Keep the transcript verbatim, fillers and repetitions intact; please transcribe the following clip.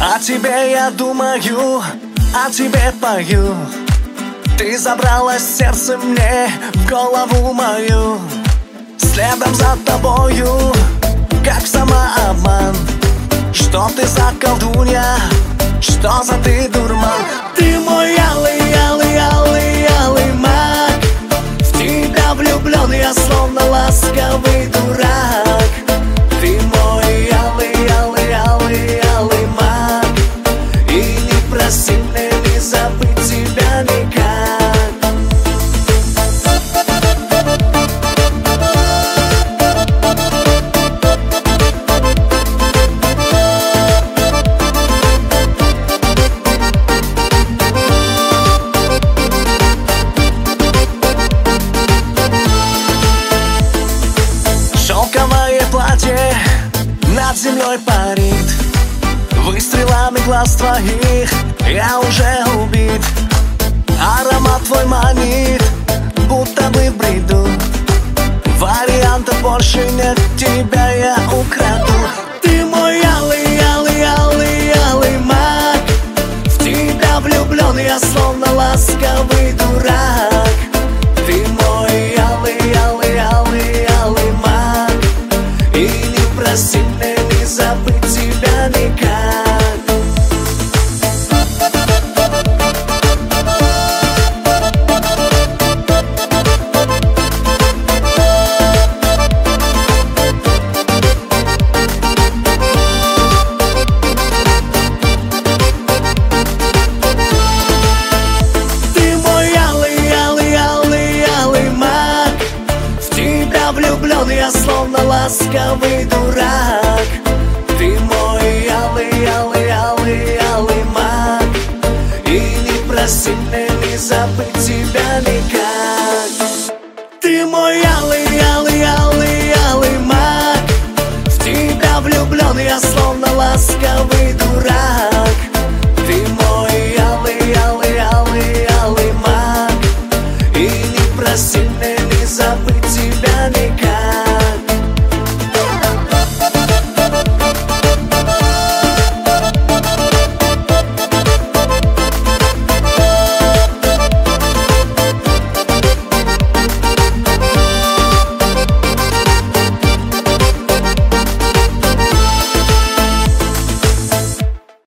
О тебе я думаю, о тебе пою. Ты забрала сердце мне в голову мою. Следом за тобою, как самообман. Что ты за колдунья, что за ты дурман? Ты мой алый, алый, алый, алый маг. В тебя влюблен я, словно ласковый дурак. Ты мой алый, алый, алый, алый маг. И не проси мне не забыть тебя никак. Шелковое платье над землей парит. Выстрелами глаз твоих я уже убит. Аромат твой манит, будто бы в бреду. Вариантов больше нет, тебя я украду. Ты мой алый, алый, алый, алый маг. В тебя влюблен я, словно ласковый дурак. Ты мой алый, алый, алый, алый маг. И не проси мне не забыть тебя никак. Ты мой алый, алый, алый, алый маг. В тебя влюблен я, словно ласковый дурак. Ты мой алый, алый, алый, алый маг. И не проси мне не забыть тебя никак. Ты мой алый, алый, алый, алый маг. В тебя влюблен я, словно ласковый